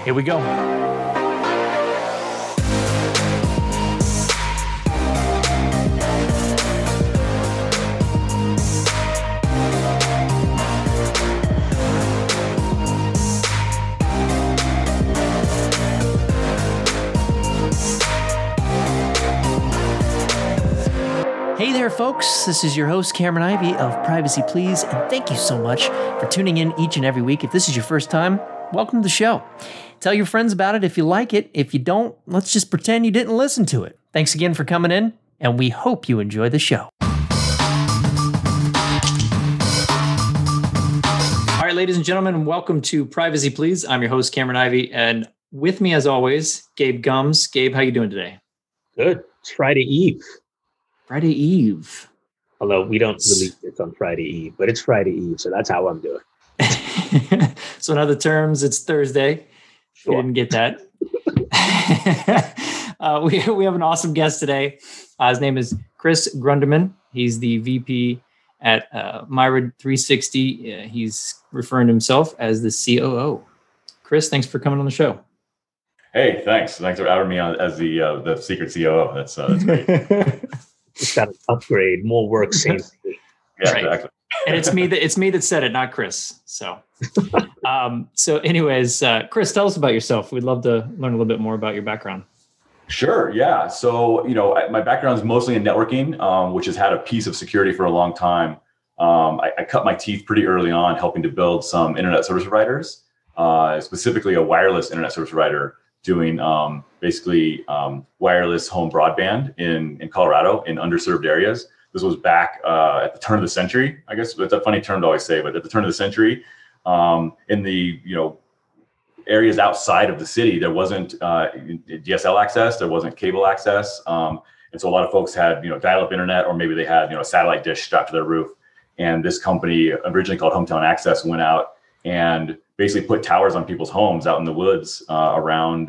Here we go. Hey there, folks. This is your host, Cameron Ivy of Privacy Please, and thank you so much for tuning in each and every week. If this is your first time, welcome to the show. Tell your friends about it if you like it. If you don't, let's just pretend you didn't listen to it. Thanks again for coming in, and we hope you enjoy the show. All right, ladies and gentlemen, welcome to Privacy Please. I'm your host, Cameron Ivy, and with me, as always, Gabe Gums. Gabe, how you doing today? Good. It's Friday Eve. Friday Eve. Although we don't release this on Friday Eve, but it's Friday Eve, so that's how I'm doing. So in other terms, it's Thursday. Sure. You didn't get that. We have an awesome guest today. His name is Chris Grundemann. He's the VP at Myra 360. He's referring to himself as the COO. Chris, thanks for coming on the show. Hey, thanks. Thanks for having me on as the secret COO. That's great. Just got an upgrade, more work, same thing. Yeah, right. Exactly. And it's me that said it, not Chris. So, anyways, Chris, tell us about yourself. We'd love to learn a little bit more about your background. Sure. Yeah. So, my background is mostly in networking, which has had a piece of security for a long time. I cut my teeth pretty early on helping to build some internet service providers, specifically a wireless internet service provider doing basically wireless home broadband in Colorado in underserved areas. This was back at the turn of the century. I guess it's a funny term to always say, but at the turn of the century, in the areas outside of the city, there wasn't DSL access, there wasn't cable access, and so a lot of folks had dial-up internet, or maybe they had a satellite dish strapped to their roof. And this company, originally called Hometown Access, went out and basically put towers on people's homes out in the woods around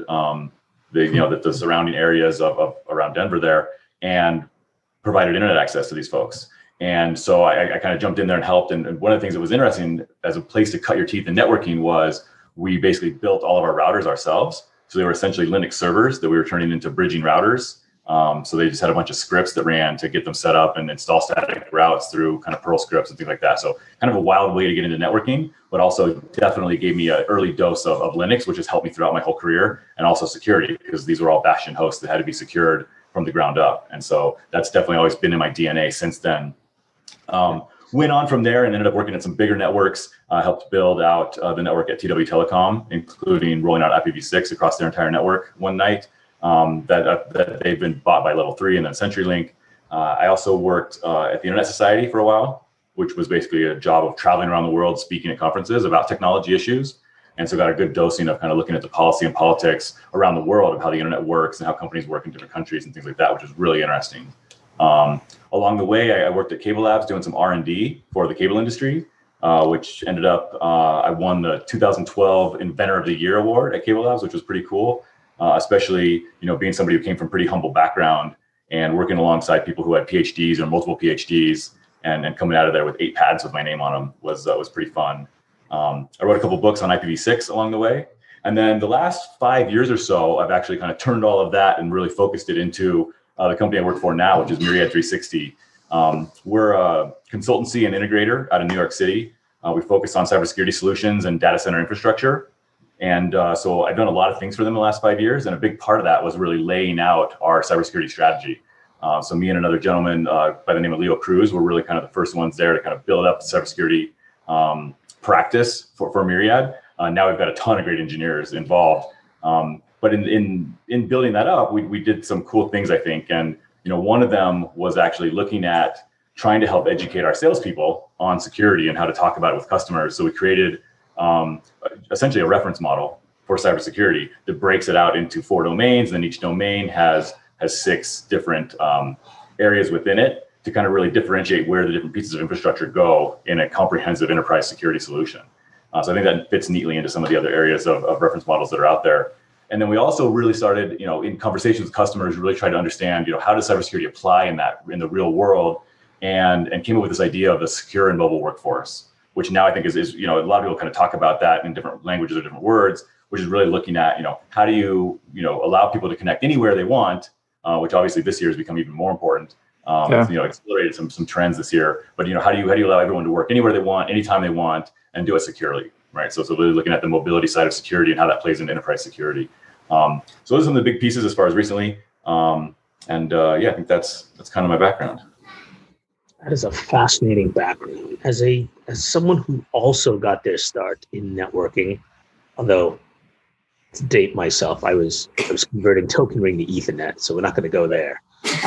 the surrounding areas of around Denver there, and provided internet access to these folks. And so I kind of jumped in there and helped. And one of the things that was interesting as a place to cut your teeth in networking was we basically built all of our routers ourselves. So they were essentially Linux servers that we were turning into bridging routers. So they just had a bunch of scripts that ran to get them set up and install static routes through kind of Perl scripts and things like that. So kind of a wild way to get into networking, but also definitely gave me an early dose of Linux, which has helped me throughout my whole career, and also security, because these were all bastion hosts that had to be secured from the ground up. And so that's definitely always been in my DNA since then. Went on from there and ended up working at some bigger networks, helped build out the network at TW Telecom, including rolling out IPv6 across their entire network one night. That they've been bought by Level 3 and then CenturyLink. I also worked at the Internet Society for a while, which was basically a job of traveling around the world, speaking at conferences about technology issues. And so got a good dosing of kind of looking at the policy and politics around the world of how the internet works and how companies work in different countries and things like that, which is really interesting. Along the way, I worked at Cable Labs doing some R&D for the cable industry, which ended up, I won the 2012 Inventor of the Year award at Cable Labs, which was pretty cool. Especially, being somebody who came from pretty humble background and working alongside people who had PhDs or multiple PhDs and coming out of there with 8 patents with my name on them was pretty fun. I wrote a couple books on IPv6 along the way. And then the last 5 years or so, I've actually kind of turned all of that and really focused it into the company I work for now, which is Myriad 360. We're a consultancy and integrator out of New York City. We focus on cybersecurity solutions and data center infrastructure. And so I've done a lot of things for them in the last 5 years. And a big part of that was really laying out our cybersecurity strategy. So me and another gentleman by the name of Leo Cruz were really kind of the first ones there to kind of build up the cybersecurity practice for Myriad. Now we've got a ton of great engineers involved. But in building that up, we did some cool things, I think. And one of them was actually looking at trying to help educate our salespeople on security and how to talk about it with customers. So we created essentially a reference model for cybersecurity that breaks it out into 4 domains. And then each domain has 6 different areas within it to kind of really differentiate where the different pieces of infrastructure go in a comprehensive enterprise security solution. So I think that fits neatly into some of the other areas of reference models that are out there. And then we also really started, in conversations with customers, really try to understand, how does cybersecurity apply in the real world, and came up with this idea of the secure and mobile workforce, which now I think is a lot of people kind of talk about that in different languages or different words, which is really looking at, how do you, allow people to connect anywhere they want, which obviously this year has become even more important. It's, accelerated some trends this year, but how do you allow everyone to work anywhere they want, anytime they want, and do it securely, right? So really looking at the mobility side of security and how that plays into enterprise security. So those are some of the big pieces as far as recently. I think that's kind of my background. That is a fascinating background. As someone who also got their start in networking, although to date myself, I was converting Token Ring to Ethernet, so we're not going to go there.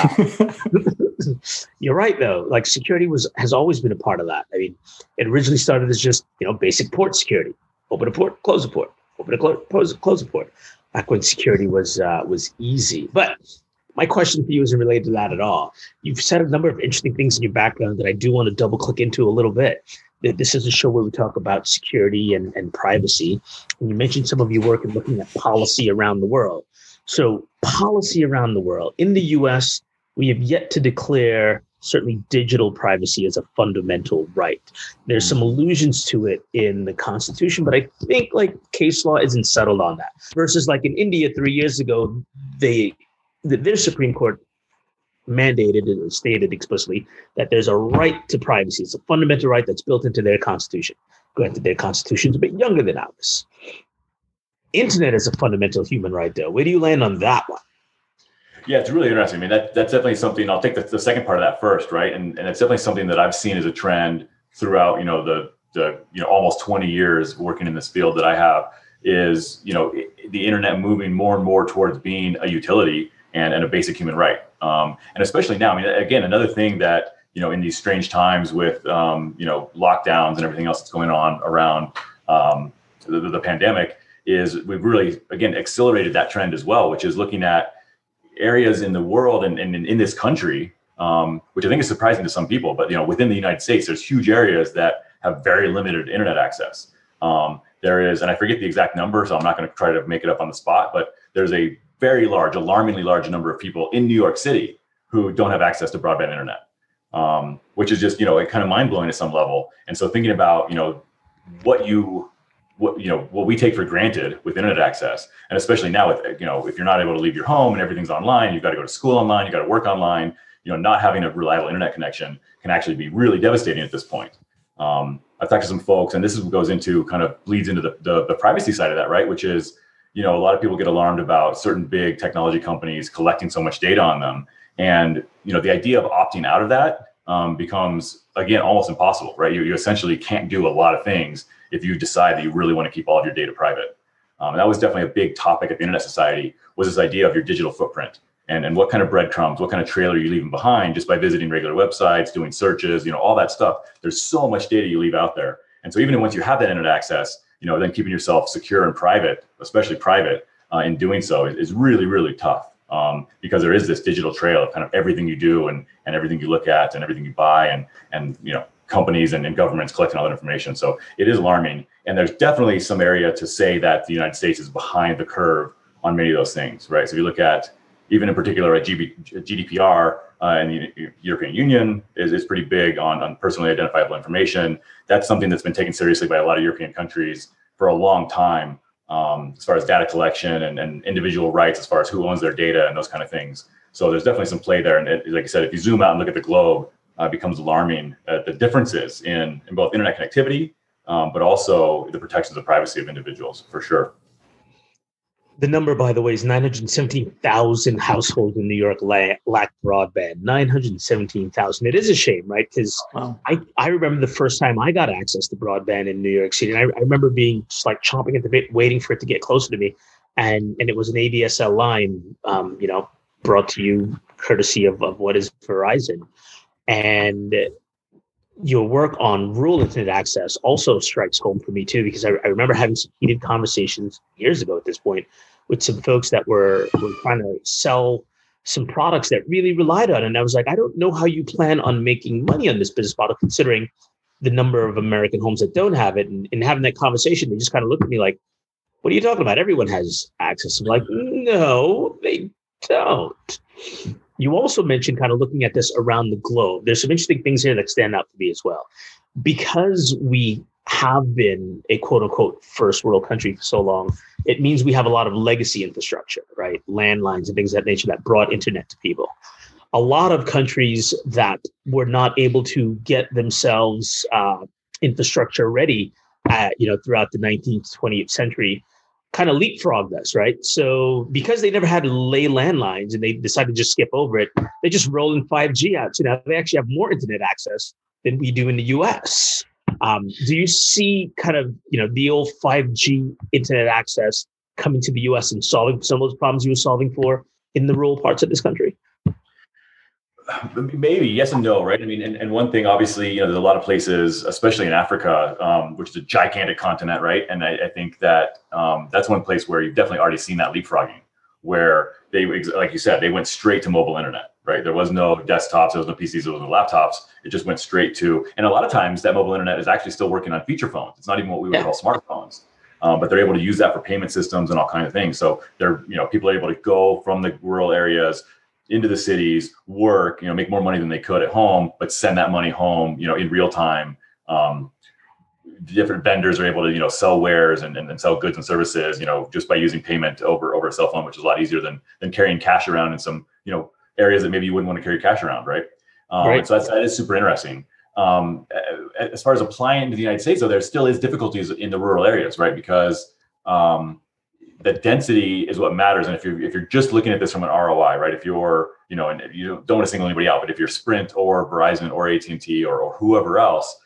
You're right, though. Like, security has always been a part of that. I mean, it originally started as just basic port security: open a port, close a port, open a close a port. Back when security was easy. But my question for you isn't related to that at all. You've said a number of interesting things in your background that I do want to double click into a little bit. This is a show where we talk about security and privacy. And you mentioned some of your work in looking at policy around the world. So policy around the world. In the US, we have yet to declare certainly digital privacy as a fundamental right. There's some allusions to it in the Constitution, but I think case law isn't settled on that. Versus in India 3 years ago, their Supreme Court mandated and stated explicitly that there's a right to privacy. It's a fundamental right that's built into their constitution. Granted, their constitution is a bit younger than ours. Internet is a fundamental human right, though. Where do you land on that one? Yeah, it's really interesting. I mean, that's definitely something. I'll take the second part of that first, right? And it's definitely something that I've seen as a trend throughout, the almost 20 years working in this field that I have, is the internet moving more and more towards being a utility and a basic human right. And especially now, I mean, again, another thing that in these strange times with lockdowns and everything else that's going on around the pandemic, is we've really again accelerated that trend as well, which is looking at areas in the world and in this country, which I think is surprising to some people, but within the United States, there's huge areas that have very limited internet access. There is, and I forget the exact number, so I'm not going to try to make it up on the spot, but there's a very large, alarmingly large number of people in New York City who don't have access to broadband internet, which is just kind of mind blowing at some level. And so thinking about what we take for granted with internet access, and especially now with if you're not able to leave your home and everything's online, you've got to go to school online, you got to work online. Not having a reliable internet connection can actually be really devastating at this point. I've talked to some folks, and this goes into kind of bleeds into the privacy side of that, right? Which is a lot of people get alarmed about certain big technology companies collecting so much data on them, and the idea of opting out of that becomes again almost impossible, right? You essentially can't do a lot of things if you decide that you really want to keep all of your data private. And that was definitely a big topic at the Internet Society, was this idea of your digital footprint and what kind of breadcrumbs, what kind of trailer you're leaving behind just by visiting regular websites, doing searches, all that stuff. There's so much data you leave out there. And so even once you have that internet access, then keeping yourself secure and private, especially private, in doing so is really, really tough. Because there is this digital trail of kind of everything you do and everything you look at and everything you buy and companies and governments collecting all that information. So it is alarming. And there's definitely some area to say that the United States is behind the curve on many of those things, right? So if you look at, even in particular at GDPR and the European Union is pretty big on personally identifiable information. That's something that's been taken seriously by a lot of European countries for a long time, as far as data collection and individual rights, as far as who owns their data and those kind of things. So there's definitely some play there. And like I said, if you zoom out and look at the globe, it becomes alarming the differences in both internet connectivity, but also the protections of privacy of individuals, for sure. The number, by the way, is 917,000 households in New York lack broadband. 917,000. It is a shame, right? Because wow. I remember the first time I got access to broadband in New York City. And I remember being just like chomping at the bit, waiting for it to get closer to me. And it was an ADSL line, brought to you courtesy of what is Verizon. And your work on rural internet access also strikes home for me too, because I remember having some heated conversations years ago at this point with some folks that were trying to sell some products that really relied on it. And I was like, I don't know how you plan on making money on this business model, considering the number of American homes that don't have it. And having that conversation, they just kind of looked at me like, what are you talking about? Everyone has access. I'm like, no, they don't. You also mentioned kind of looking at this around the globe. There's some interesting things here that stand out to me as well. Because we have been a quote unquote first world country for so long, it means we have a lot of legacy infrastructure, right? Landlines and things of that nature that brought internet to people. A lot of countries that were not able to get themselves infrastructure ready, throughout the 19th, 20th century, kind of leapfrogged us, right? So because they never had to lay landlines and they decided to just skip over it, they just roll in 5G out. So now they actually have more internet access than we do in the US. Do you see kind of, the old 5G internet access coming to the US and solving some of those problems you were solving for in the rural parts of this country? Maybe yes and no, right? I mean, and one thing, obviously, there's a lot of places, especially in Africa, which is a gigantic continent, right? And I think that that's one place where you've definitely already seen that leapfrogging, where they, like you said, they went straight to mobile internet, right? There was no desktops, there was no PCs, there was no laptops. It just went straight to, and a lot of times that mobile internet is actually still working on feature phones. It's not even what we would call smartphones. But they're able to use that for payment systems and all kinds of things. So they're, people are able to go from the rural areas into the cities, work, make more money than they could at home, but send that money home, in real time. Different vendors are able to, sell wares and sell goods and services, just by using payment over a cell phone, which is a lot easier than carrying cash around in some, areas that maybe you wouldn't want to carry cash around, right? Right. So that is super interesting. As far as applying to the United States, though, there still is difficulties in the rural areas, right? Because the density is what matters. And if you're just looking at this from an ROI, right? If you're, and you don't want to single anybody out, but if you're Sprint or Verizon or AT&T or whoever else,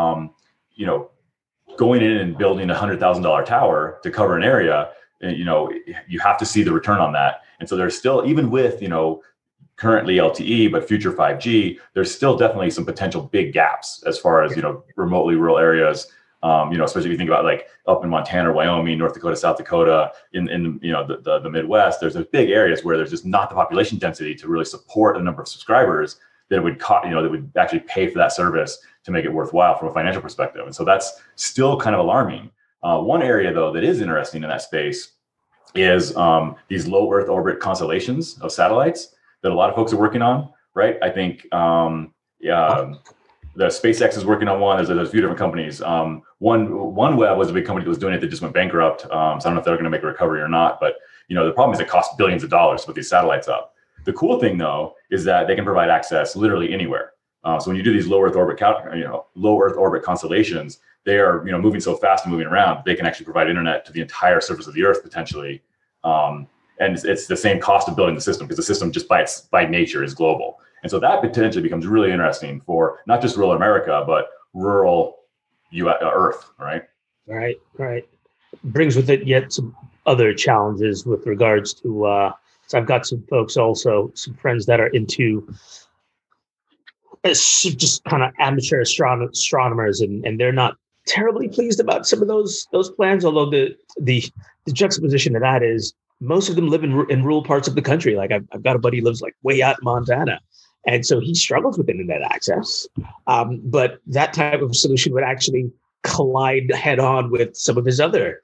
going in and building $100,000 tower to cover an area, you have to see the return on that. And so there's still, even with, currently LTE, but future 5G, there's still definitely some potential big gaps as far as, remotely rural areas. Especially if you think about like up in Montana, Wyoming, North Dakota, South Dakota, in the Midwest, there's big areas where there's just not the population density to really support a number of subscribers that would that would actually pay for that service to make it worthwhile from a financial perspective. And so that's still kind of alarming. One area though that is interesting in that space is these low Earth orbit constellations of satellites that a lot of folks are working on, right? I think the SpaceX is working on one. There's a few different companies. OneWeb was a big company that was doing it that just went bankrupt. So I don't know if they're going to make a recovery or not. But the problem is it costs billions of dollars to put these satellites up. The cool thing though is that they can provide access literally anywhere. So when you do these low Earth orbit constellations, they are moving so fast and moving around. They can actually provide internet to the entire surface of the Earth potentially. And it's the same cost of building the system because the system just by nature is global. And so that potentially becomes really interesting for not just rural America, but rural Earth, right? Right. Brings with it yet some other challenges with regards to, so I've got some folks also, some friends that are into just kind of amateur astronomers, and they're not terribly pleased about some of those plans, although the juxtaposition to that is most of them live in rural parts of the country. Like I've got a buddy who lives like way out in Montana. And so he struggles with internet access. But that type of solution would actually collide head on with some of his other,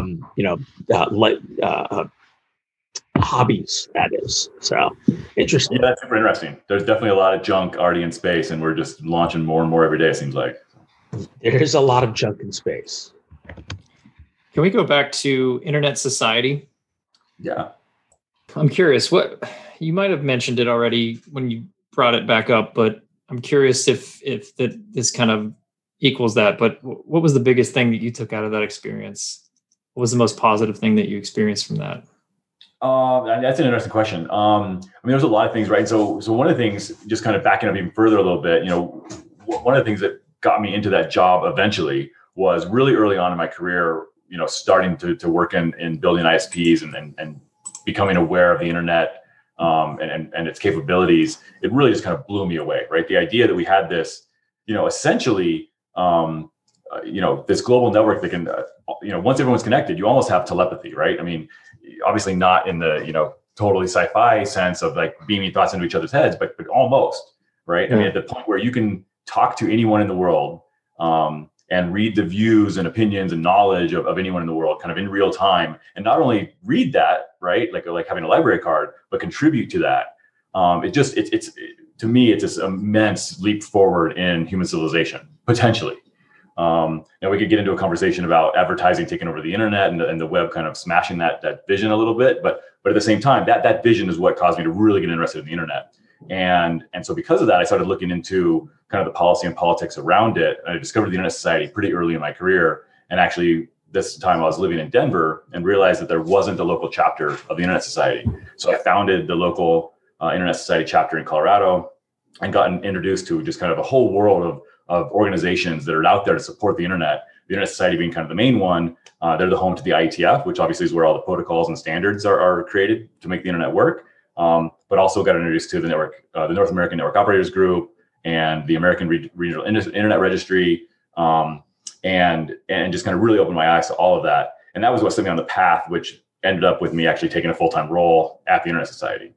hobbies, that is. So interesting. Yeah, that's super interesting. There's definitely a lot of junk already in space, and we're just launching more and more every day, it seems like. There's a lot of junk in space. Can we go back to Internet Society? Yeah. I'm curious, what you might have mentioned it already when you brought it back up, but I'm curious if this kind of equals that. But what was the biggest thing that you took out of that experience? What was the most positive thing that you experienced from that? That's an interesting question. There's a lot of things, right? So one of the things, just kind of backing up even further a little bit, one of the things that got me into that job eventually was really early on in my career, starting to work in building ISPs and becoming aware of the internet and its capabilities. It really just kind of blew me away, right? The idea that we had this, essentially, this global network that can, once everyone's connected, you almost have telepathy, right? I mean, obviously not in the, totally sci-fi sense of like beaming thoughts into each other's heads, but almost, right? Yeah. I mean, at the point where you can talk to anyone in the world and read the views and opinions and knowledge of anyone in the world kind of in real time, and not only read that, right? Like having a library card, but contribute to that. To me, it's this immense leap forward in human civilization, potentially. And we could get into a conversation about advertising taking over the internet and the web kind of smashing that vision a little bit. But at the same time, that vision is what caused me to really get interested in the internet. And so because of that, I started looking into kind of the policy and politics around it. And I discovered the Internet Society pretty early in my career. And actually, this time I was living in Denver and realized that there wasn't a local chapter of the Internet Society. So I founded the local Internet Society chapter in Colorado and gotten introduced to just kind of a whole world of organizations that are out there to support the internet. The Internet Society being kind of the main one. They're the home to the IETF, which obviously is where all the protocols and standards are created to make the internet work. But also got introduced to the network, the North American Network Operators Group, and the American Regional Internet Registry, and just kind of really opened my eyes to all of that. And that was what set me on the path, which ended up with me actually taking a full-time role at the Internet Society.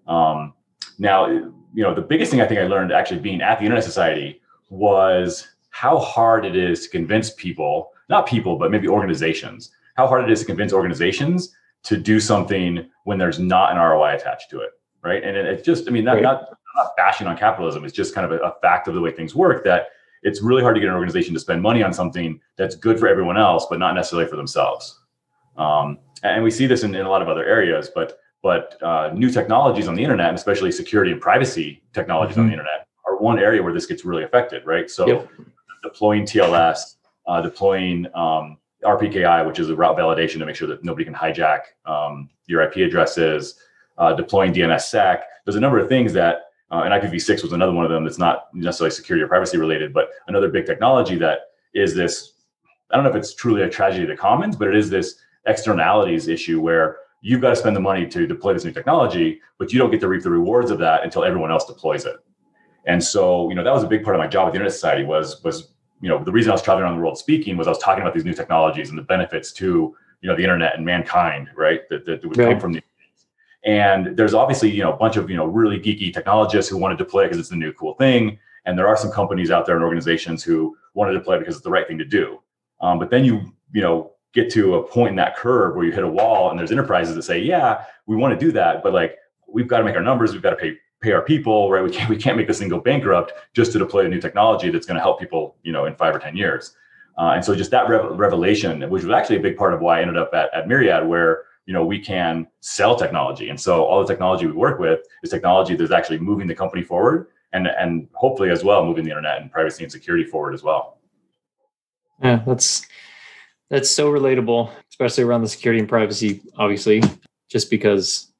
Now, the biggest thing I think I learned actually being at the Internet Society was how hard it is to convince people, not people, but maybe organizations, how hard it is to convince organizations to do something when there's not an ROI attached to it, right? And it's just, not bashing on capitalism. It's just kind of a fact of the way things work, that it's really hard to get an organization to spend money on something that's good for everyone else, but not necessarily for themselves. And we see this in a lot of other areas, but new technologies on the internet, and especially security and privacy technologies on the internet, are one area where this gets really affected, right? So deploying TLS, deploying RPKI, which is a route validation to make sure that nobody can hijack your IP addresses, deploying DNSSEC. There's a number of things that, and IPv6 was another one of them that's not necessarily security or privacy related, but another big technology that is this, I don't know if it's truly a tragedy of the commons, but it is this externalities issue where you've got to spend the money to deploy this new technology, but you don't get to reap the rewards of that until everyone else deploys it. And so, that was a big part of my job at the Internet Society was the reason I was traveling around the world speaking was I was talking about these new technologies and the benefits to, the internet and mankind, right? That would come from the. And there's obviously, a bunch of, really geeky technologists who want to deploy it because it's the new cool thing. And there are some companies out there and organizations who want to deploy it because it's the right thing to do. But then you get to a point in that curve where you hit a wall and there's enterprises that say, yeah, we want to do that, but we've got to make our numbers, we've got to pay our people, right? We can't make this thing go bankrupt just to deploy a new technology that's going to help people, in 5 or 10 years. And so just that revelation, which was actually a big part of why I ended up at Myriad, where, we can sell technology. And so all the technology we work with is technology that's actually moving the company forward and hopefully as well, moving the internet and privacy and security forward as well. Yeah, that's so relatable, especially around the security and privacy, obviously, just because,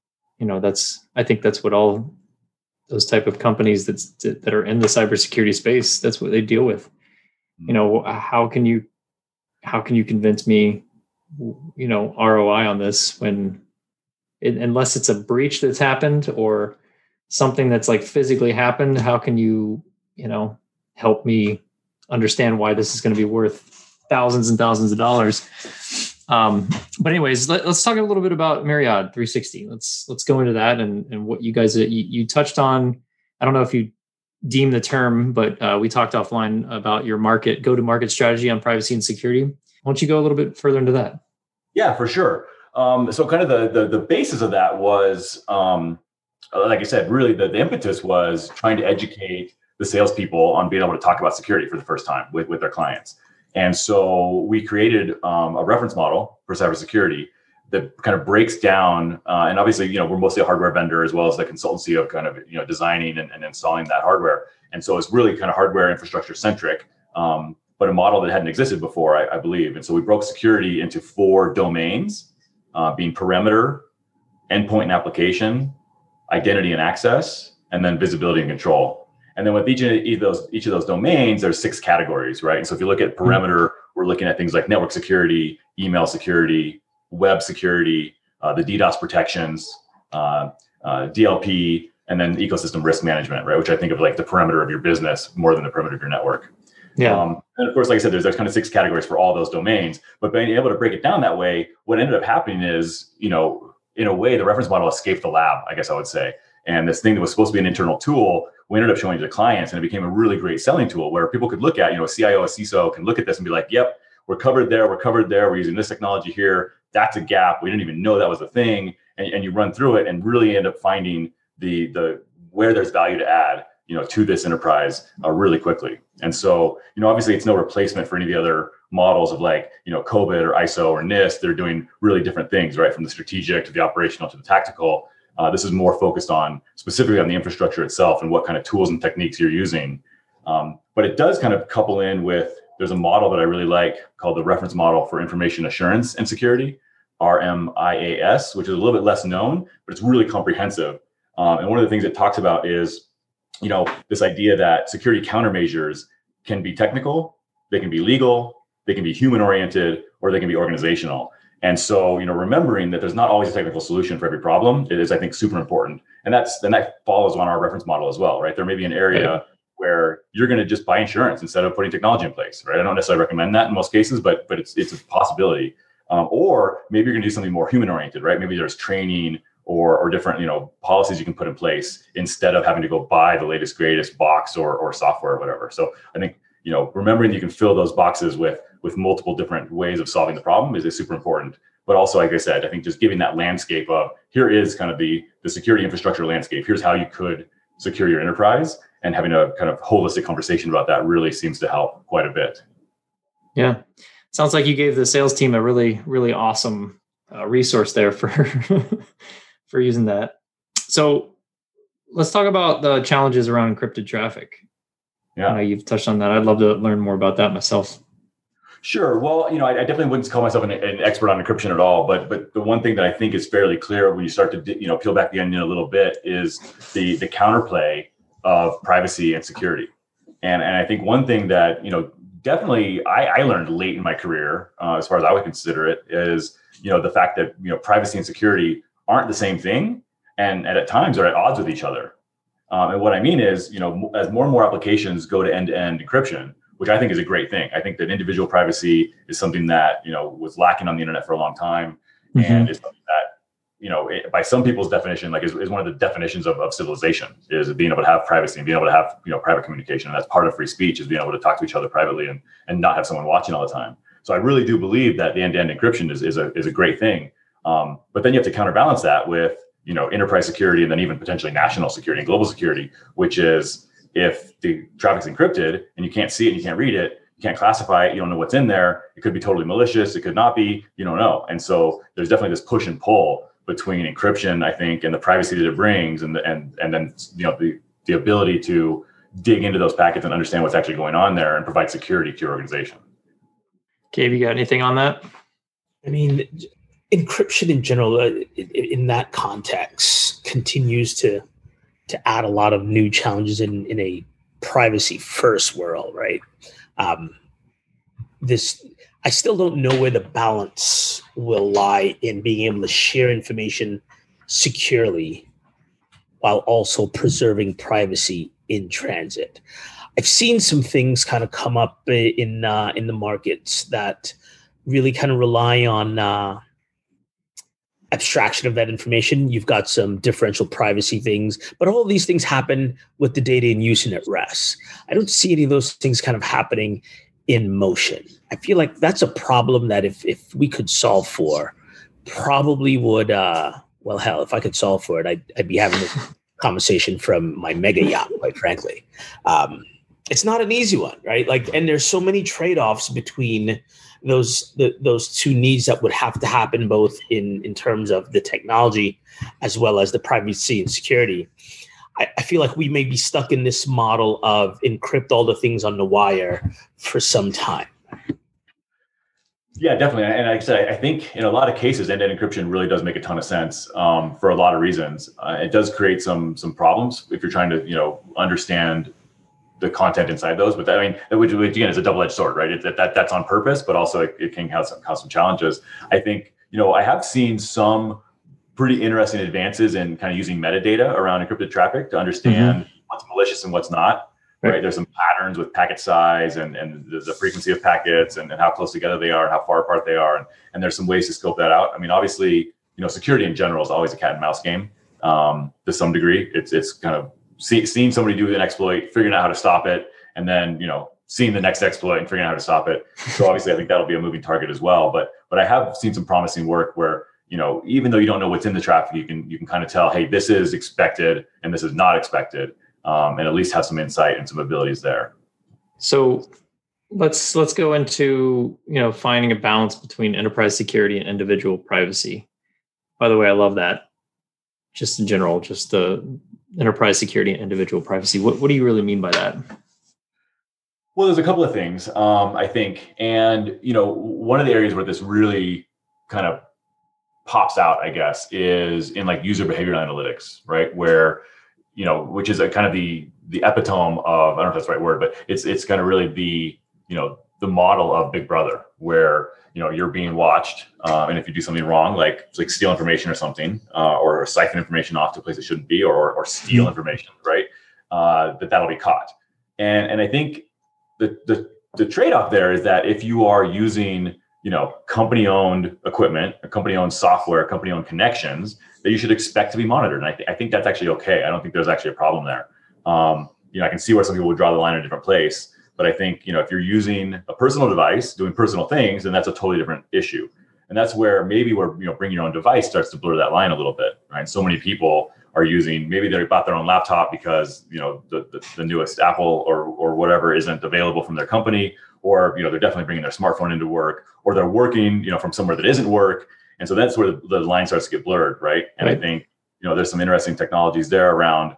I think that's what all those type of companies that are in the cybersecurity space, that's what they deal with. How can you convince me, ROI on this when unless it's a breach that's happened or something that's physically happened, how can you, help me understand why this is going to be worth thousands and thousands of dollars? But anyways, let's talk a little bit about Myriad 360. Let's go into that and what you guys, you touched on. I don't know if you deem the term, but we talked offline about your go-to-market strategy on privacy and security. Why don't you go a little bit further into that? Yeah, for sure. So kind of the basis of that was, like I said, really the impetus was trying to educate the salespeople on being able to talk about security for the first time with their clients. And so we created a reference model for cybersecurity that kind of breaks down, and obviously, we're mostly a hardware vendor as well as the consultancy of kind of, designing and installing that hardware. And so it's really kind of hardware infrastructure centric, but a model that hadn't existed before, I believe. And so we broke security into 4 domains, being perimeter, endpoint and application, identity and access, and then visibility and control. And then with each of those domains, there's 6 categories, right? And so if you look at perimeter, we're looking at things like network security, email security, web security, the DDoS protections, DLP, and then ecosystem risk management, right? Which I think of like the perimeter of your business more than the perimeter of your network. Yeah. And of course, like I said, there's kind of 6 categories for all those domains, but being able to break it down that way, what ended up happening is, in a way, the reference model escaped the lab, I guess I would say. And this thing that was supposed to be an internal tool, we ended up showing it to clients, and it became a really great selling tool where people could look at, a CIO, a CISO can look at this and be like, yep, we're covered there. We're using this technology here. That's a gap. We didn't even know that was a thing. And you run through it and really end up finding the where there's value to add. to this enterprise really quickly. And so, obviously it's no replacement for any of the other models of like, COBIT or ISO or NIST. They're doing really different things, right? From the strategic to the operational to the tactical. This is more focused on specifically on the infrastructure itself and what kind of tools and techniques you're using. But it does kind of couple in with, there's a model that I really like called the Reference Model for Information Assurance and Security, RMIAS, which is a little bit less known, but it's really comprehensive. And one of the things it talks about is, this idea that security countermeasures can be technical, they can be legal, they can be human oriented, or they can be organizational. And so, remembering that there's not always a technical solution for every problem is, I think, super important. And that follows on our reference model as well, right? There may be an area where you're going to just buy insurance instead of putting technology in place, right? I don't necessarily recommend that in most cases, but it's a possibility. Or maybe you're going to do something more human oriented, right? Maybe there's training or different, policies you can put in place instead of having to go buy the latest, greatest box or software or whatever. So I think, remembering that you can fill those boxes with multiple different ways of solving the problem is super important. But also, like I said, I think just giving that landscape of, here is kind of the security infrastructure landscape. Here's how you could secure your enterprise, and having a kind of holistic conversation about that really seems to help quite a bit. Yeah. Sounds like you gave the sales team a really, really awesome resource there for for using that. So let's talk about the challenges around encrypted traffic. Yeah, I know you've touched on that. I'd love to learn more about that myself. Sure. Well, I definitely wouldn't call myself an expert on encryption at all, but the one thing that I think is fairly clear when you start to peel back the onion a little bit is the counterplay of privacy and security. And I think one thing that definitely I learned late in my career, as far as I would consider it, is the fact that privacy and security aren't the same thing, and at times are at odds with each other. And what I mean is, as more and more applications go to end-to-end encryption, which I think is a great thing. I think that individual privacy is something that was lacking on the internet for a long time, and it's something that by some people's definition, like is one of the definitions of civilization, is being able to have privacy and being able to have private communication. And that's part of free speech, is being able to talk to each other privately and not have someone watching all the time. So I really do believe that the end-to-end encryption is a great thing. But then you have to counterbalance that with enterprise security, and then even potentially national security and global security, which is, if the traffic's encrypted and you can't see it and you can't read it, you can't classify it, you don't know what's in there, it could be totally malicious, it could not be, you don't know. And so there's definitely this push and pull between encryption, I think, and the privacy that it brings, and then the ability to dig into those packets and understand what's actually going on there and provide security to your organization. Gabe, you got anything on that? I mean, encryption in general, in that context, continues to add a lot of new challenges in a privacy first world, right? I still don't know where the balance will lie in being able to share information securely while also preserving privacy in transit. I've seen some things kind of come up in the markets that really kind of rely on abstraction of that information. You've got some differential privacy things, but all of these things happen with the data in use and at rest. I don't see any of those things kind of happening in motion. I feel like that's a problem that if we could solve for, probably would, well, hell, if I could solve for it, I'd be having this conversation from my mega yacht, quite frankly. It's not an easy one, right? And there's so many trade-offs between those two needs that would have to happen, both in terms of the technology as well as the privacy and security. I feel like we may be stuck in this model of encrypt all the things on the wire for some time. Yeah, definitely. And like I said, I think in a lot of cases, end-to-end encryption really does make a ton of sense for a lot of reasons. It does create some problems if you're trying to understand the content inside those, but which again is a double-edged sword, right? That's on purpose, but also it can cause some challenges. I think I have seen some pretty interesting advances in kind of using metadata around encrypted traffic to understand what's malicious and what's not. Right? There's some patterns with packet size and the frequency of packets and how close together they are and how far apart they are, and there's some ways to scope that out. I mean, obviously, security in general is always a cat and mouse game to some degree. It's kind of seeing somebody do an exploit, figuring out how to stop it, and then seeing the next exploit and figuring out how to stop it. So obviously, I think that'll be a moving target as well. But I have seen some promising work where even though you don't know what's in the traffic, you can kind of tell, hey, this is expected and this is not expected. and at least have some insight and some abilities there. So let's go into, finding a balance between enterprise security and individual privacy. By the way, I love that. Just in general, just the enterprise security and individual privacy. What do you really mean by that? Well, there's a couple of things, I think. And, one of the areas where this really kind of pops out, I guess, is in like user behavioral analytics, right? Where, which is a kind of the epitome of, I don't know if that's the right word, but it's kind of really the model of Big Brother, where, you're being watched. And if you do something wrong, like steal information or something, or siphon information off to a place it shouldn't be, or steal information, right? That'll be caught. And I think the trade-off there is that if you are using, company-owned equipment, company-owned software, company-owned connections, that you should expect to be monitored. And I think that's actually okay. I don't think there's actually a problem there. I can see where some people would draw the line in a different place. But I think, if you're using a personal device, doing personal things, then that's a totally different issue. And that's where bringing your own device starts to blur that line a little bit, right? So many people are using, maybe they bought their own laptop because, the newest Apple or whatever isn't available from their company, or, they're definitely bringing their smartphone into work, or they're working, from somewhere that isn't work. And so that's where the line starts to get blurred, right? And I think, there's some interesting technologies there around,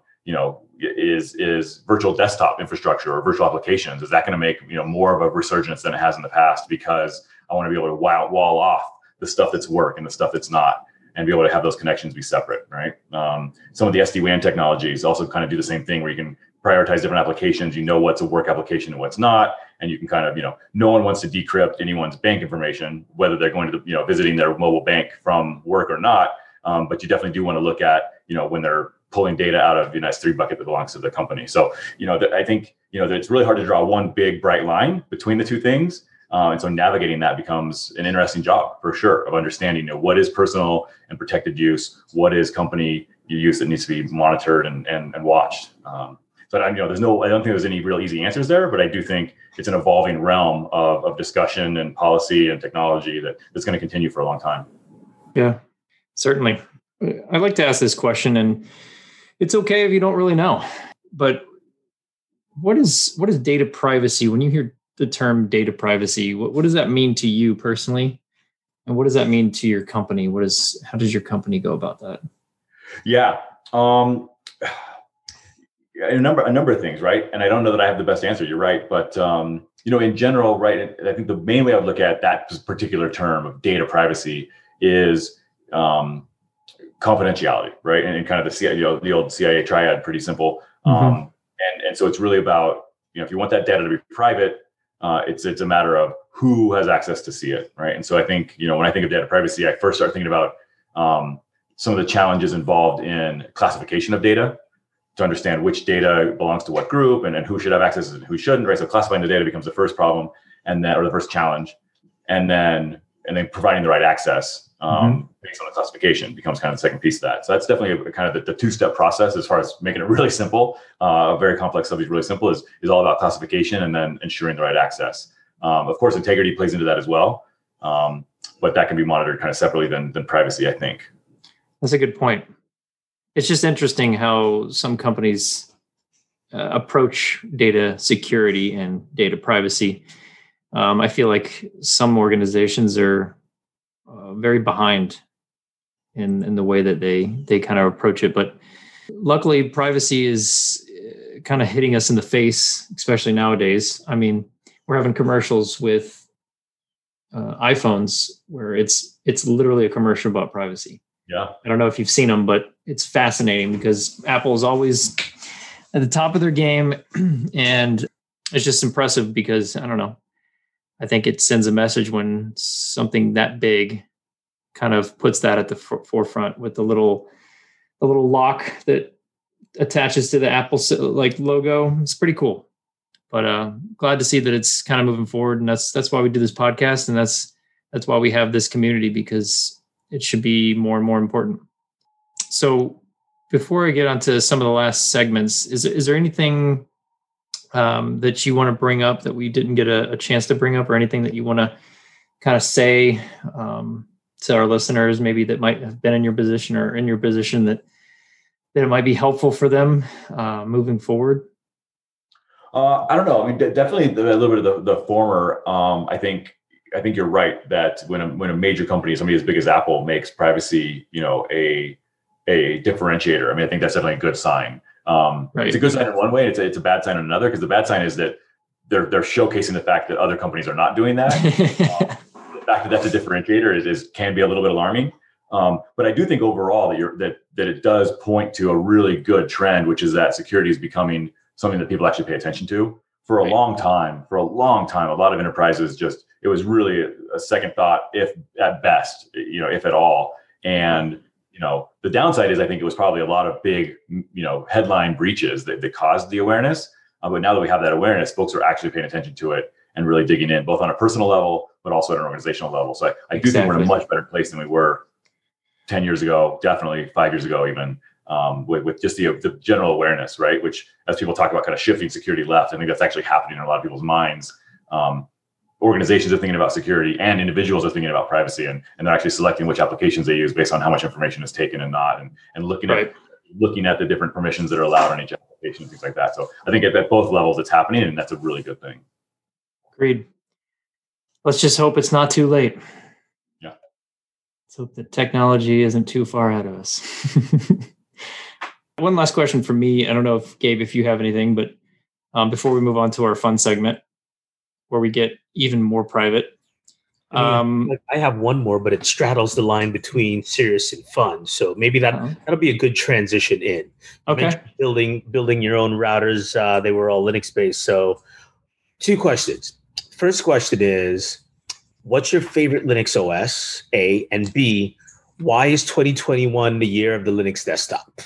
is virtual desktop infrastructure or virtual applications. Is that going to make, more of a resurgence than it has in the past? Because I want to be able to wall off the stuff that's work and the stuff that's not, and be able to have those connections be separate, right? Some of the SD-WAN technologies also kind of do the same thing, where you can prioritize different applications. What's a work application and what's not. And you can kind of, no one wants to decrypt anyone's bank information, whether they're going to, visiting their mobile bank from work or not. But you definitely do want to look at, when they're pulling data out of the S3 bucket that belongs to the company. So, I think, that it's really hard to draw one big bright line between the two things. And so navigating that becomes an interesting job for sure, of understanding, what is personal and protected use, what is company use that needs to be monitored and watched. But I don't think there's any real easy answers there, but I do think it's an evolving realm of discussion and policy and technology that's going to continue for a long time. Yeah, certainly. I'd like to ask this question, and it's okay if you don't really know, but what is data privacy? When you hear the term data privacy, what does that mean to you personally? And what does that mean to your company? How does your company go about that? Yeah. A number of things, right? And I don't know that I have the best answer. You're right. But, in general, right, I think the main way I would look at that particular term of data privacy is confidentiality, right? And kind of the old CIA triad, pretty simple. And so it's really about, if you want that data to be private, it's a matter of who has access to see it, right? And so I think, when I think of data privacy, I first start thinking about some of the challenges involved in classification of data, to understand which data belongs to what group and who should have access and who shouldn't, right? So classifying the data becomes the first problem, or the first challenge, and then providing the right access based on the classification becomes kind of the second piece of that. So that's definitely kind of the two-step process as far as making it really simple. A very complex subject, really simple, is all about classification and then ensuring the right access. Of course, integrity plays into that as well, but that can be monitored kind of separately than privacy, I think. That's a good point. It's just interesting how some companies approach data security and data privacy. I feel like some organizations are very behind in the way that they kind of approach it. But luckily, privacy is kind of hitting us in the face, especially nowadays. I mean, we're having commercials with iPhones where it's literally a commercial about privacy. Yeah. I don't know if you've seen them, but it's fascinating because Apple is always at the top of their game. And it's just impressive because, I don't know, I think it sends a message when something that big kind of puts that at the forefront with the little lock that attaches to the Apple logo. It's pretty cool, but glad to see that it's kind of moving forward. And that's why we do this podcast. And that's why we have this community, because it should be more and more important. So before I get onto some of the last segments, is there anything that you want to bring up that we didn't get a chance to bring up, or anything that you want to kind of say to our listeners, maybe that might have been in your position or in your position, that that it might be helpful for them moving forward? I don't know. I mean, definitely a little bit of the former. I think you're right that when a major company, somebody as big as Apple, makes privacy, a differentiator. I mean, I think that's definitely a good sign. Right. It's a good sign in one way. It's a bad sign in another, because the bad sign is that they're showcasing the fact that other companies are not doing that. The fact that that's a differentiator can be a little bit alarming. But I do think overall that it does point to a really good trend, which is that security is becoming something that people actually pay attention to. For a long time, a lot of enterprises it was really a second thought, if at best, if at all. And, the downside is I think it was probably a lot of big, headline breaches that caused the awareness. But now that we have that awareness, folks are actually paying attention to it and really digging in, both on a personal level, but also at an organizational level. So I do think we're in a much better place than we were 10 years ago, definitely 5 years ago, even. With just the general awareness, right? Which, as people talk about kind of shifting security left, I think that's actually happening in a lot of people's minds. Organizations are thinking about security, and individuals are thinking about privacy, and they're actually selecting which applications they use based on how much information is taken and not, and looking at the different permissions that are allowed on each application and things like that. So I think at both levels it's happening, and that's a really good thing. Agreed. Let's just hope it's not too late. Yeah. Let's hope the technology isn't too far ahead of us. One last question from me. I don't know if you have anything, but before we move on to our fun segment where we get even more private. I have one more, but it straddles the line between serious and fun. So maybe that'll be a good transition in. Okay. Building your own routers. They were all Linux based. So 2 questions. First question is, what's your favorite Linux OS? A, and B, why is 2021 the year of the Linux desktop?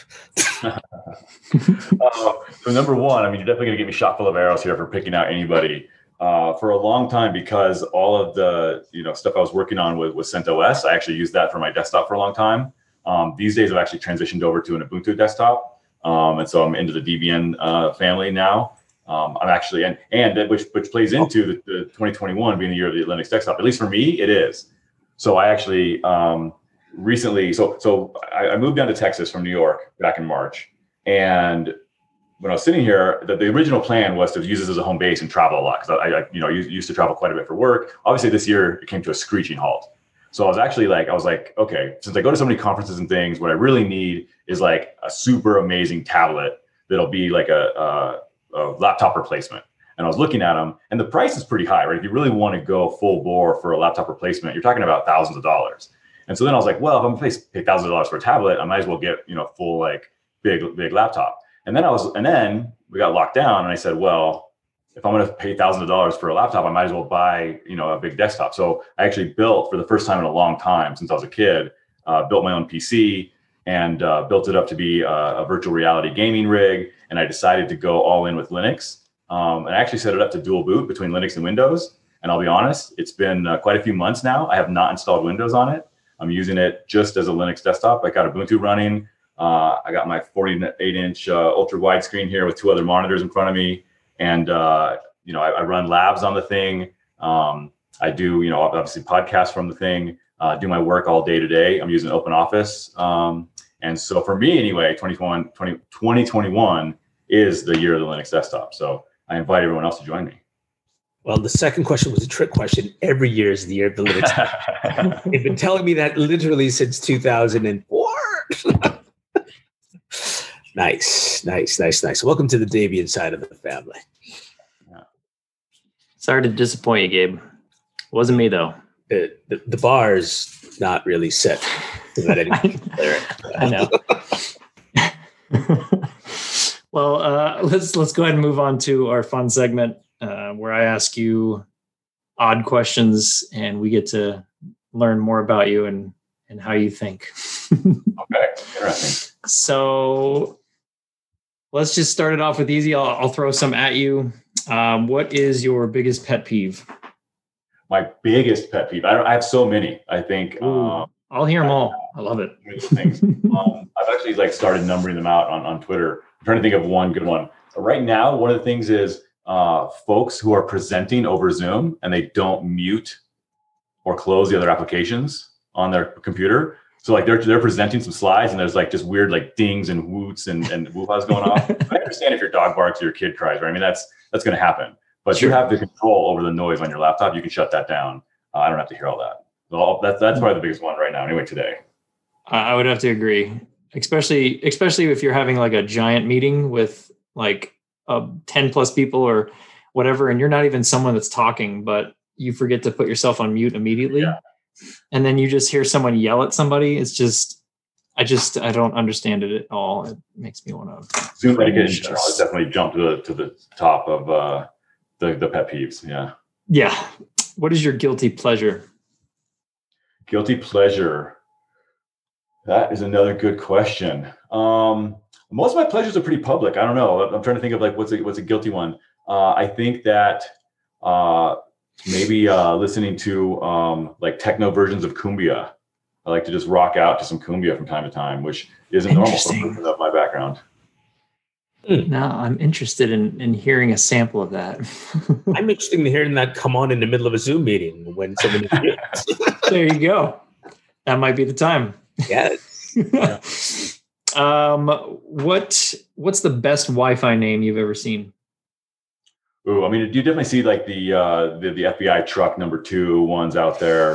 So number one, I mean, you're definitely going to get me shot full of arrows here for picking out anybody. For a long time, because all of the stuff I was working on with CentOS, I actually used that for my desktop for a long time. These days, I've actually transitioned over to an Ubuntu desktop, and so I'm into the Debian family now. I'm actually which plays into the 2021 being the year of the Linux desktop. At least for me, it is. So I actually recently, so I moved down to Texas from New York back in March, and when I was sitting here, the original plan was to use this as a home base and travel a lot, because I used to travel quite a bit for work. Obviously, this year it came to a screeching halt. So I was actually like, okay, since I go to so many conferences and things, what I really need is like a super amazing tablet that'll be like a laptop replacement. And I was looking at them, and the price is pretty high, right? If you really want to go full bore for a laptop replacement, you're talking about thousands of dollars. And so then I was like, well, if I'm going to pay thousands of dollars for a tablet, I might as well get full like big laptop. And then we got locked down, and I said, well, if I'm going to pay thousands of dollars for a laptop, I might as well buy, a big desktop. So I actually built, for the first time in a long time since I was a kid, built my own PC and built it up to be a virtual reality gaming rig. And I decided to go all in with Linux. And I actually set it up to dual boot between Linux and Windows. And I'll be honest, it's been quite a few months now. I have not installed Windows on it. I'm using it just as a Linux desktop. I got Ubuntu running. I got my 48-inch ultra wide screen here with 2 other monitors in front of me, and I run labs on the thing. I do obviously podcasts from the thing. Do my work all day to day. I'm using OpenOffice, and so for me anyway, 2021 is the year of the Linux desktop. So I invite everyone else to join me. Well, the second question was a trick question. Every year is the year of the Linux. They've been telling me that literally since 2004. Nice. Welcome to the Debian side of the family. Yeah. Sorry to disappoint you, Gabe. It wasn't me, though. The bar is not really set to let anyone clear it. I know. Well, let's go ahead and move on to our fun segment where I ask you odd questions, and we get to learn more about you and how you think. Okay, interesting. So let's just start it off with easy. I'll throw some at you. What is your biggest pet peeve? My biggest pet peeve. I have so many. I think I'll hear them all. I love it. Things. I've actually started numbering them out on Twitter. I'm trying to think of one good one. Right now, one of the things is folks who are presenting over Zoom and they don't mute or close the other applications on their computer. So like they're presenting some slides and there's like just weird like dings and woots and woo-ha's going off. I understand if your dog barks or your kid cries, right? I mean, that's going to happen. But Sure. you have the control over the noise on your laptop. You can shut that down. I don't have to hear all that. So that's probably the biggest one right now. Anyway, today. I would have to agree, especially if you're having like a giant meeting with like 10 plus people or whatever, and you're not even someone that's talking, but you forget to put yourself on mute immediately. Yeah. And then you just hear someone yell at somebody. It's just, I don't understand it at all. It makes me want to. Zoom etiquette in general has definitely jumped to the top of the pet peeves. Yeah. Yeah. What is your guilty pleasure? Guilty pleasure. That is another good question. Most of my pleasures are pretty public. I don't know. I'm trying to think of like what's a guilty one. I think that maybe listening to like techno versions of cumbia. I like to just rock out to some cumbia from time to time, which isn't normal for my background. Now I'm interested in hearing a sample of that. I'm interested in hearing that come on in the middle of a Zoom meeting when somebody. There you go. That might be the time. Yeah. What's the best Wi-Fi name you've ever seen? Ooh, I mean, you definitely see like the FBI truck number 2 ones out there.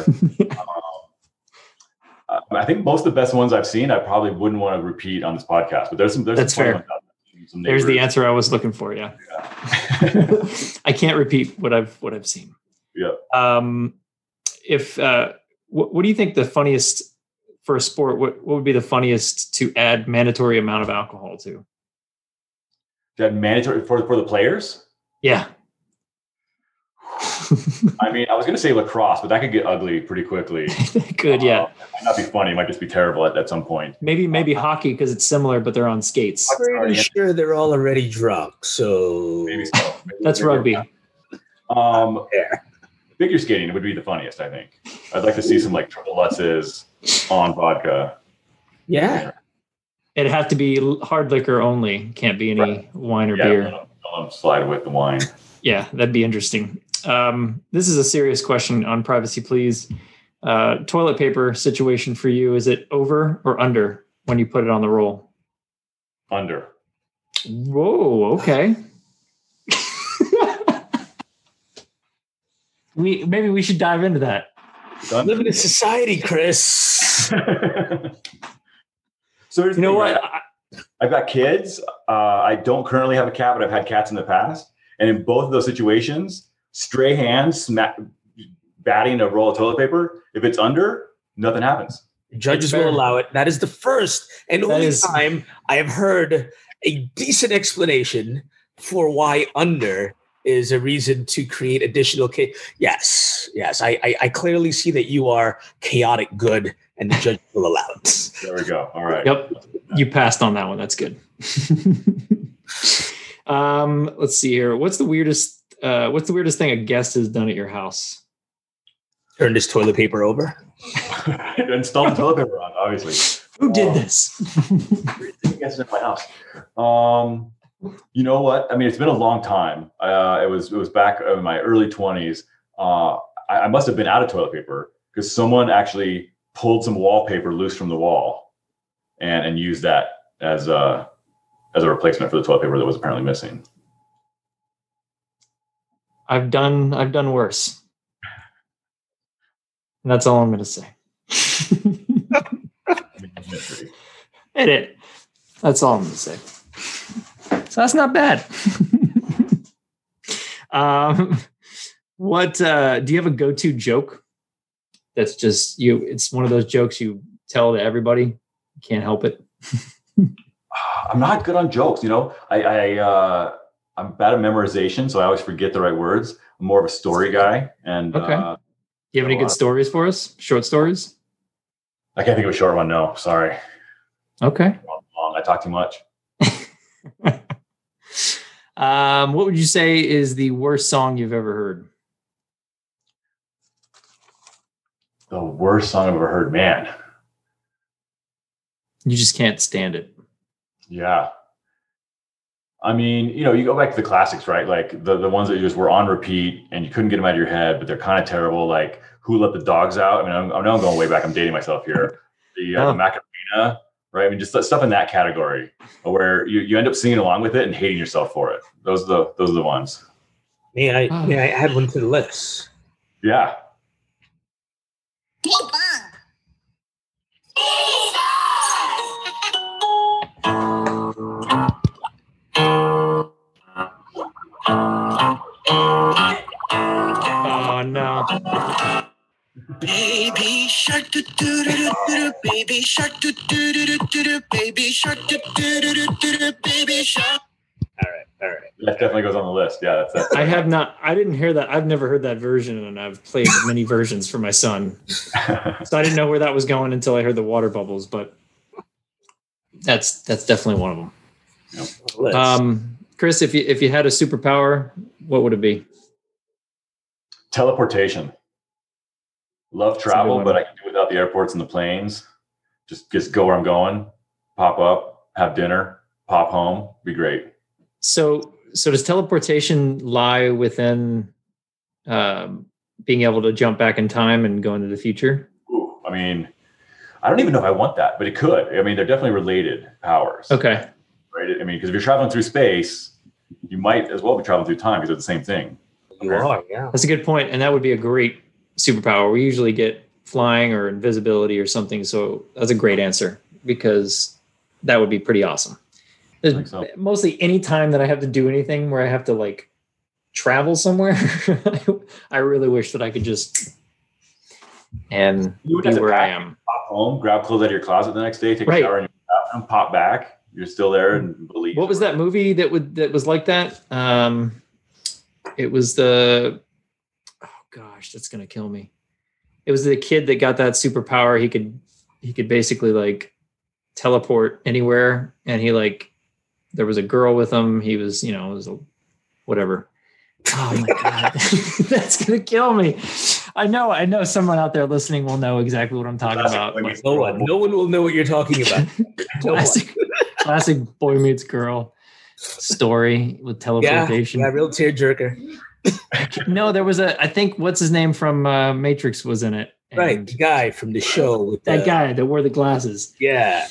I think most of the best ones I've seen, I probably wouldn't want to repeat on this podcast. But there's That's some fair. There's the answer I was looking for. Yeah. I can't repeat what I've seen. Yeah. What do you think the funniest for a sport? What would be the funniest to add mandatory amount of alcohol to? That mandatory for the players? Yeah. I mean, I was going to say lacrosse, but that could get ugly pretty quickly. Good, yeah. It might not be funny. It might just be terrible at some point. Maybe hockey because it's similar, but they're on skates. I'm pretty sure they're all already drunk, so Maybe so. That's rugby. Figure skating would be the funniest, I think. I'd like to see some like triple Lutzes on vodka. Yeah. It'd have to be hard liquor only. Can't be any wine or beer. I'll slide with the wine. Yeah, that'd be interesting. This is a serious question on Privacy Please. Toilet paper situation for you. Is it over or under when you put it on the roll? Under. Whoa, okay. Maybe we should dive into that. Living in society, Chris. So here's You know the thing, what? right? I've got kids. I don't currently have a cat, but I've had cats in the past. And in both of those situations, stray hands batting a roll of toilet paper, if it's under, nothing happens. Judges will allow it. That is the first and only time I have heard a decent explanation for why under is a reason to create additional Yes. I clearly see that you are chaotic good, and the judge will allow it. There we go. All right. Yep. You passed on that one. That's good. Let's see here. What's the weirdest thing a guest has done at your house? Turn this toilet paper over. Install the toilet paper on, obviously. Who did this? Guests in my house. You know what? I mean, it's been a long time. It was back in my early 20s. I must have been out of toilet paper because someone actually pulled some wallpaper loose from the wall and used that as a replacement for the toilet paper that was apparently missing. I've done worse. And that's all I'm going to say. Edit. That's all I'm going to say. So that's not bad. What do you have a go-to joke? That's just you. It's one of those jokes you tell to everybody. You can't help it. I'm not good on jokes. You know, I'm bad at memorization, so I always forget the right words. I'm more of a story guy. And okay. Do you have any good stories for us? Short stories? I can't think of a short one. No, sorry. Okay. I talk too much. What would you say is the worst song you've ever heard? The worst song I've ever heard, man. You just can't stand it. Yeah. I mean, you know, you go back to the classics, right? Like the ones that just were on repeat and you couldn't get them out of your head, but they're kind of terrible. Like Who Let the Dogs Out? I mean, I know I'm going way back. I'm dating myself here. the Macarena, right? I mean, just stuff in that category where you end up singing along with it and hating yourself for it. Those are the ones. May I add one to the list? Yeah. Oh no. Baby shark do do do do, baby shark do do do do, baby shark do do do do, baby shark. All right. That definitely goes on the list. Yeah, that's I didn't hear that. I've never heard that version, and I've played many versions for my son. So I didn't know where that was going until I heard the water bubbles, but that's definitely one of them. Yep. Chris, if you had a superpower, what would it be? Teleportation. Love travel, but I can do without the airports and the planes. Just go where I'm going, pop up, have dinner, pop home. Be great. So does teleportation lie within being able to jump back in time and go into the future? Ooh, I mean, I don't even know if I want that, but it could. I mean, they're definitely related powers. Okay. Right? I mean, because if you're traveling through space, you might as well be traveling through time because they're the same thing. You are, yeah. That's a good point, and that would be a great superpower. We usually get flying or invisibility or something, so that's a great answer because that would be pretty awesome. So. Mostly any time that I have to do anything where I have to like travel somewhere, I really wish that I could just be where I am. Pop home, grab clothes out of your closet the next day, take a shower in your bathroom, pop back. You're still there and believe. What was that movie that was like that? It was the that's gonna kill me. It was the kid that got that superpower. He could basically like teleport anywhere, and there was a girl with him. He was, it was whatever. Oh my God. That's going to kill me. I know someone out there listening will know exactly what I'm talking about. No one will know what you're talking about. Classic boy meets girl story with teleportation. Yeah, real tearjerker. No, there was I think, what's his name from Matrix was in it. Right, the guy from the show. With that guy that wore the glasses. Yeah.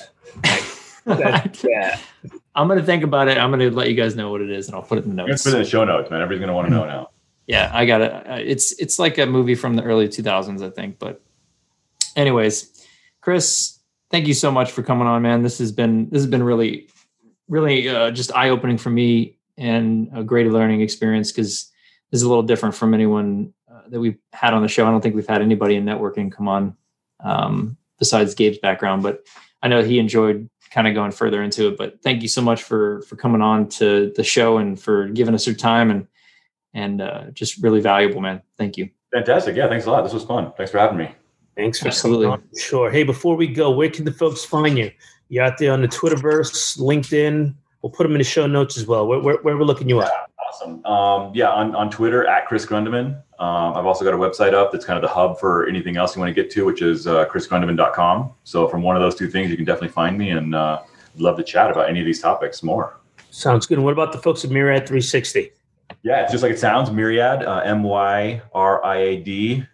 Yeah. I'm going to think about it. I'm going to let you guys know what it is, and I'll put it in the notes. Put it in the show notes, man. Everybody's going to want to know now. Yeah, I got it. It's like a movie from the early 2000s, I think. But anyways, Chris, thank you so much for coming on, man. This has been really, really just eye-opening for me and a great learning experience because this is a little different from anyone that we've had on the show. I don't think we've had anybody in networking come on besides Gabe's background, but I know he enjoyed kind of going further into it. But thank you so much for coming on to the show and for giving us your time and just really valuable, man. Thank you. Fantastic. Yeah, thanks a lot. This was fun. Thanks for having me. Thanks for absolutely coming on. Sure. Hey, before we go, where can the folks find you? You're out there on the Twitterverse, LinkedIn. We'll put them in the show notes as well. Where we're looking you up. Awesome. on Twitter at Chris Grundeman. I've also got a website up that's kind of the hub for anything else you want to get to, which is chrisgrundeman.com. So from one of those two things, you can definitely find me, and I'd love to chat about any of these topics more. Sounds good. And what about the folks at Myriad 360? Yeah, it's just like it sounds, Myriad, MYRIAD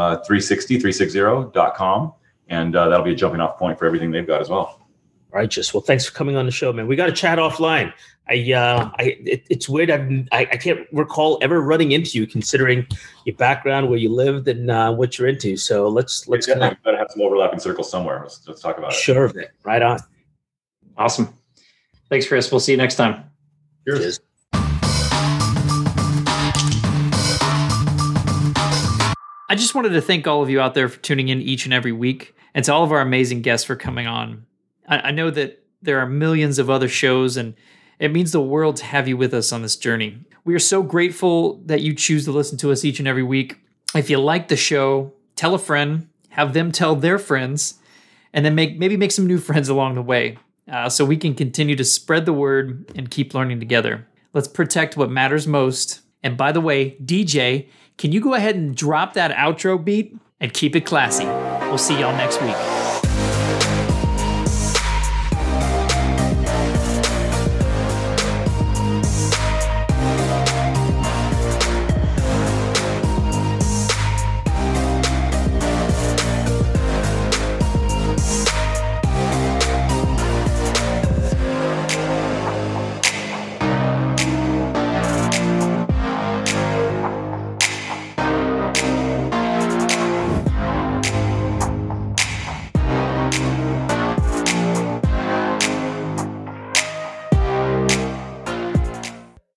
360.com. And that'll be a jumping off point for everything they've got as well. Righteous. Well, thanks for coming on the show, man. We got to chat offline. It's weird. I can't recall ever running into you, considering your background, where you lived, and what you're into. So let's connect. We've got to have some overlapping circles somewhere. Let's talk about it. Sure of it. Right on. Awesome. Thanks, Chris. We'll see you next time. Cheers. I just wanted to thank all of you out there for tuning in each and every week, and to all of our amazing guests for coming on. I know that there are millions of other shows, and it means the world to have you with us on this journey. We are so grateful that you choose to listen to us each and every week. If you like the show, tell a friend, have them tell their friends, and then maybe make some new friends along the way, so we can continue to spread the word and keep learning together. Let's protect what matters most. And by the way, DJ, can you go ahead and drop that outro beat and keep it classy? We'll see y'all next week.